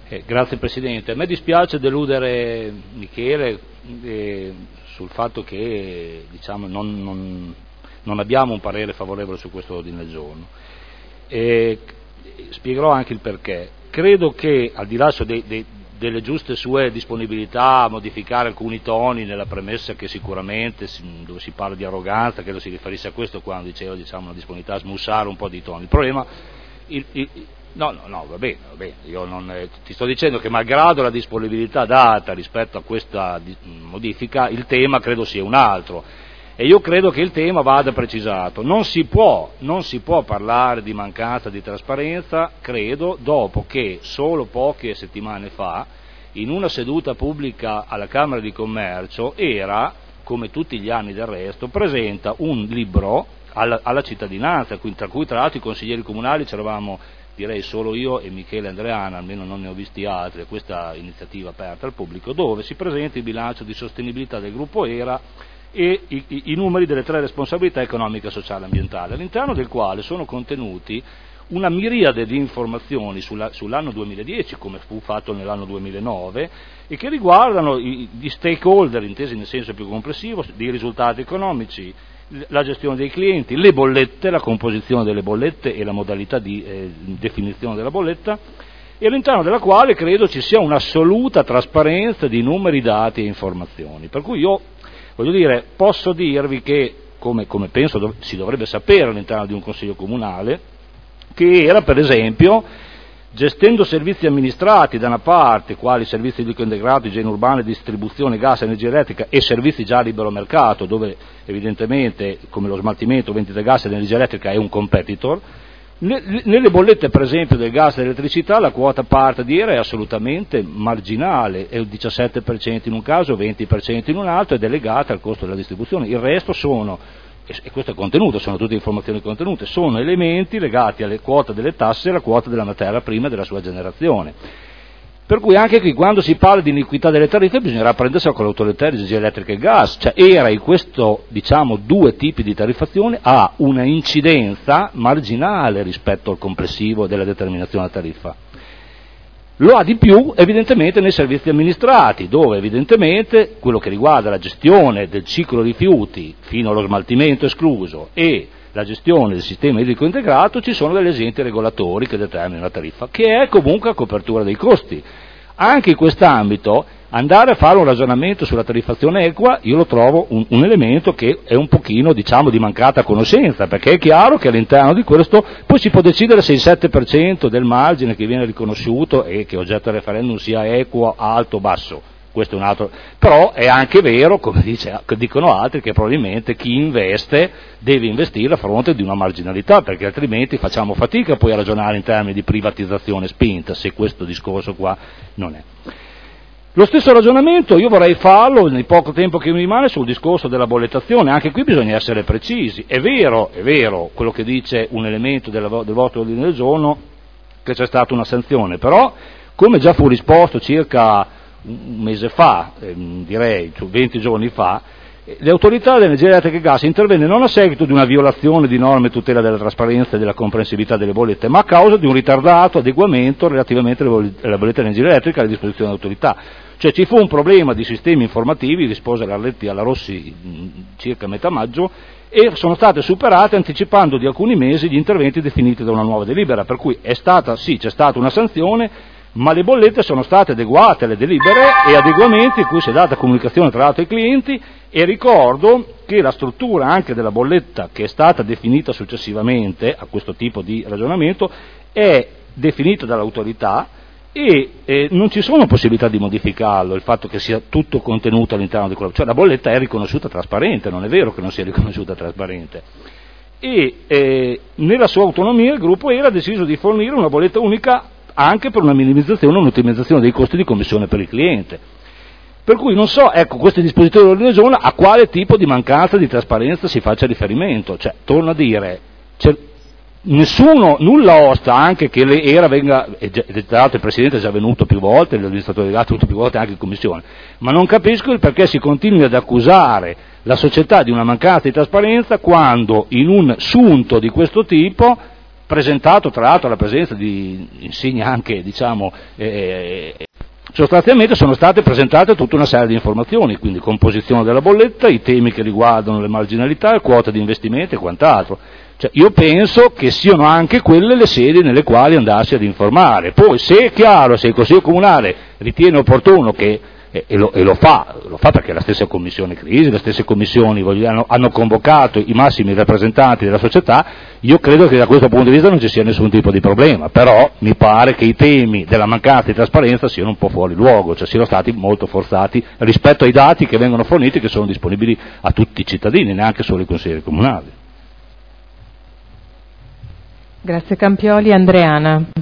Grazie Presidente. A me dispiace deludere Michele sul fatto che diciamo, non abbiamo un parere favorevole su questo ordine del giorno. Spiegherò anche il perché. Credo che al di là delle giuste sue disponibilità a modificare alcuni toni nella premessa che sicuramente dove si parla di arroganza, credo si riferisse a questo quando diceva una disponibilità a smussare un po' di toni. Il problema No, va bene, io non, ti sto dicendo che malgrado la disponibilità data rispetto a questa modifica, il tema credo sia un altro e io credo che il tema vada precisato. Non si può parlare di mancanza di trasparenza, credo, dopo che solo poche settimane fa, in una seduta pubblica alla Camera di Commercio, era, come tutti gli anni del resto, presenta un libro alla cittadinanza, tra cui tra l'altro i consiglieri comunali c'eravamo, direi solo io e Michele Andreana, almeno non ne ho visti altri, questa iniziativa aperta al pubblico, dove si presenta il bilancio di sostenibilità del gruppo ERA e i numeri delle 3 responsabilità economica, sociale e ambientale, all'interno del quale sono contenuti una miriade di informazioni sull'anno 2010, come fu fatto nell'anno 2009, e che riguardano gli stakeholder, intesi nel senso più complessivo, dei risultati economici, la gestione dei clienti, le bollette, la composizione delle bollette e la modalità di definizione della bolletta, e all'interno della quale credo ci sia un'assoluta trasparenza di numeri, dati e informazioni. Per cui io voglio dire, posso dirvi che, come penso si dovrebbe sapere all'interno di un consiglio comunale, che era per esempio, gestendo servizi amministrati da una parte, quali servizi idrico integrato, igiene urbana, distribuzione gas, energia elettrica e servizi già a libero mercato, dove evidentemente come lo smaltimento, vendita gas e energia elettrica è un competitor. Nelle bollette per esempio del gas e dell'elettricità la quota parte di ERA è assolutamente marginale, è il 17% in un caso, 20% in un altro, è delegata al costo della distribuzione. Il resto sono, e questo è contenuto, sono tutte informazioni contenute, sono elementi legati alle quote delle tasse e alla quota della materia prima e della sua generazione. Per cui anche qui quando si parla di iniquità delle tariffe bisognerà prendersela con l'autorità di energia elettrica e gas, cioè ERA in questo due tipi di tariffazione ha una incidenza marginale rispetto al complessivo della determinazione della tariffa. Lo ha di più evidentemente nei servizi amministrati, dove evidentemente quello che riguarda la gestione del ciclo rifiuti fino allo smaltimento escluso e la gestione del sistema idrico integrato ci sono degli agenti regolatori che determinano la tariffa, che è comunque a copertura dei costi. Anche in quest'ambito andare a fare un ragionamento sulla tariffazione equa io lo trovo un elemento che è un pochino di mancata conoscenza, perché è chiaro che all'interno di questo poi si può decidere se il 7% del margine che viene riconosciuto e che è oggetto del referendum sia equo, alto o basso. Questo è un altro, però è anche vero, come dicono altri, che probabilmente chi investe deve investire a fronte di una marginalità, perché altrimenti facciamo fatica poi a ragionare in termini di privatizzazione spinta, se questo discorso qua non è. Lo stesso ragionamento io vorrei farlo nel poco tempo che mi rimane sul discorso della bollettazione, anche qui bisogna essere precisi. È vero quello che dice un elemento del vostro ordine del giorno, che c'è stata una sanzione, però come già fu risposto circa un mese fa, direi 20 giorni fa, le autorità dell'energia elettrica e gas intervenne non a seguito di una violazione di norme tutela della trasparenza e della comprensibilità delle bollette, ma a causa di un ritardato adeguamento relativamente alla bolletta dell'energia elettrica alle disposizioni dell'autorità. Cioè ci fu un problema di sistemi informativi, rispose l'Arletti alla Rossi circa a metà maggio, e sono state superate anticipando di alcuni mesi gli interventi definiti da una nuova delibera, per cui c'è stata una sanzione, ma le bollette sono state adeguate alle delibere e adeguamenti in cui si è data comunicazione tra l'altro ai clienti, e ricordo che la struttura anche della bolletta che è stata definita successivamente a questo tipo di ragionamento è definita dall'autorità e non ci sono possibilità di modificarlo, il fatto che sia tutto contenuto all'interno di quello, cioè la bolletta è riconosciuta trasparente, non è vero che non sia riconosciuta trasparente. E nella sua autonomia il gruppo ERA ha deciso di fornire una bolletta unica anche per una minimizzazione e un'ottimizzazione dei costi di commissione per il cliente. Per cui non so, queste disposizioni dell'ordine del giorno a quale tipo di mancanza di trasparenza si faccia riferimento, cioè torno a dire, nulla osta anche che l'ERA venga, e tra l'altro il Presidente è già venuto più volte, l'amministratore delegato è venuto più volte anche in Commissione, ma non capisco il perché si continui ad accusare la società di una mancanza di trasparenza quando in un sunto di questo tipo presentato tra l'altro alla presenza di insigni anche, diciamo, sostanzialmente sono state presentate tutta una serie di informazioni, quindi composizione della bolletta, i temi che riguardano le marginalità, quote di investimento e quant'altro. Cioè, io penso che siano anche quelle le sedi nelle quali andarsi ad informare. Poi, se è chiaro, se il Consiglio Comunale ritiene opportuno che lo fa perché la stessa commissione crisi, le stesse commissioni hanno convocato i massimi rappresentanti della società, io credo che da questo punto di vista non ci sia nessun tipo di problema, però mi pare che i temi della mancanza di trasparenza siano un po' fuori luogo, cioè siano stati molto forzati rispetto ai dati che vengono forniti, che sono disponibili a tutti i cittadini, neanche solo i consiglieri comunali. Grazie Campioli. Andreana.